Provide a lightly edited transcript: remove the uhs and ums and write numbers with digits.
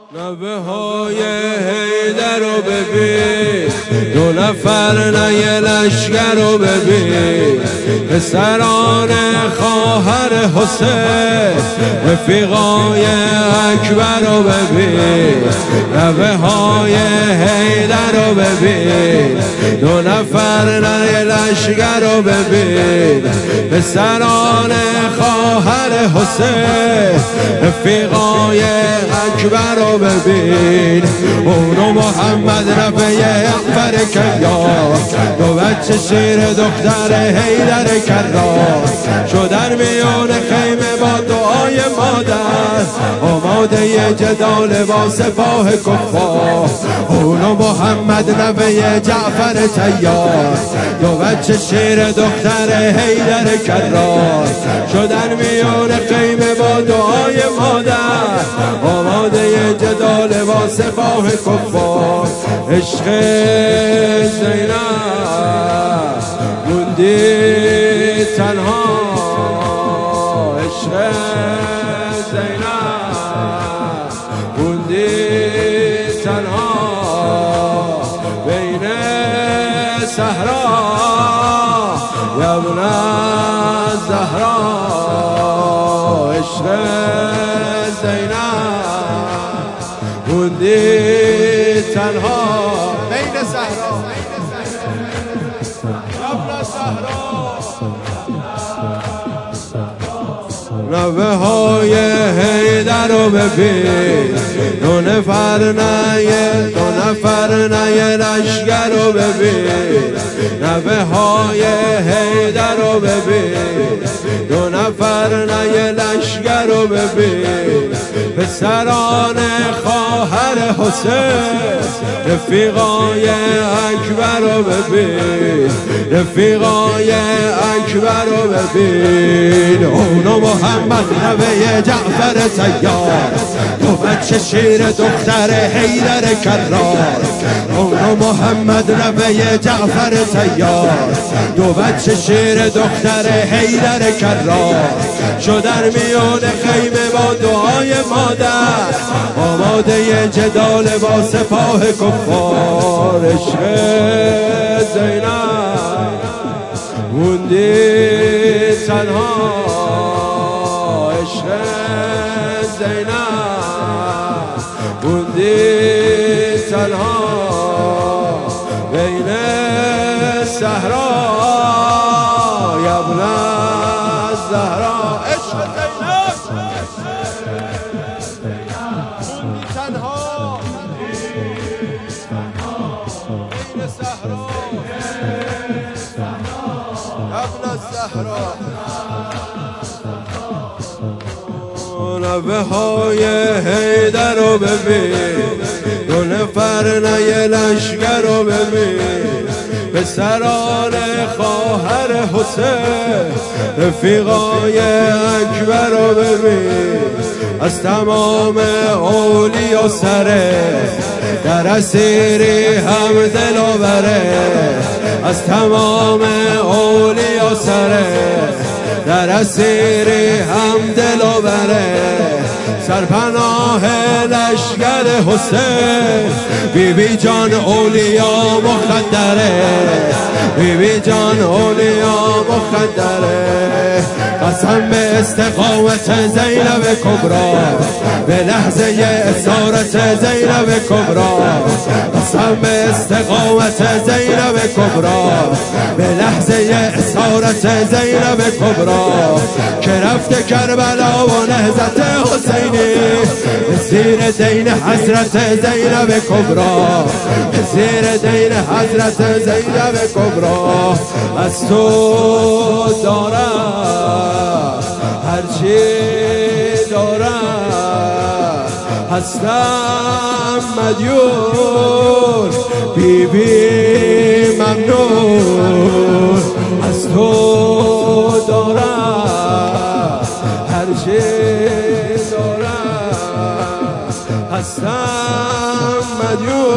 نوه های حیدر رو ببین، 2 نفر نه یه لشگر رو ببین، پسران خواهر حسین رفیقای اکبر رو ببین، نوه های حیدر رو ببین، 2 نفر نه یه لشگر رو ببین، پسران خواهر حسین رفیقای اکبر رو ببین. اونو محمد رفیع اکبر کیار، 2 بچه شیر دختر حیدر کرار، شدن میان خیمه با دعای مادر، آماده ی جدال با سپاه کفار. اونو محمد رفیع جعفر تیار، 2 بچه شیر دختر حیدر کرار، شدن میان خیمه با دعای مادر، آماده ی جدال با سپاه کفار. عشق زینب موندی تنها، عشق زینب موندی تنها بین صحرا، یا ابن الزهرا. عشق زینب موندی تنها بین صحرا، یا ابن الزهرا. نوه های حیدر رو ببین، 2 نفر نه یه لشگر رو ببین، نوه های حیدر رو ببین، 2 نفر نه یه لشگر رو ببین، پسران خواهر حسین رفیقای اکبر رو ببین، رفیقای اکبر رو ببین. اونو محمد رفیع جعفر تیار، 2 بچه شیر دختر حیدر کرار، اونو محمد رفیع جعفر تیار، 2 بچه شیر دختر حیدر کرار، شدن میان خیمه با دعای مادر، آماده ی جدال با سپاه کفار. عشق زینب موندی تنها، عشق زینب موندی تنها بین صحرا، یا ابن الزهرا. عشق زینب موندی تنها بین صحرا، یا ابن الزهرا. نوه های حیدر رو ببین، 2 نفر نه یه لشگر رو ببین، پسران خواهر حسین رفیقای اکبر رو ببین. از تمام اولیا سره در اسیری هم دلاوره، از تمام اولیا سره در اسیری هم دلاوره، سرپناه لشگر حسین بیبی جان اولیا مخدره، بیبی جان اولیا مخدره. قسم به استقامت زینب کبرا، به لحظه اسارت زینب کبرا، قسم به استقامت زینب کبرا، به لحظه اسارت زینب کبرا، که رفت کربلا و نهضت حسینی، زیر دین حضرت زینب کبرا، زیر دین حضرت زینب کبرا. از تو دارم هرچی دارم، هستم مدیون بیبی ممنون. از تو دارم هرچی دارم، هستم مدیون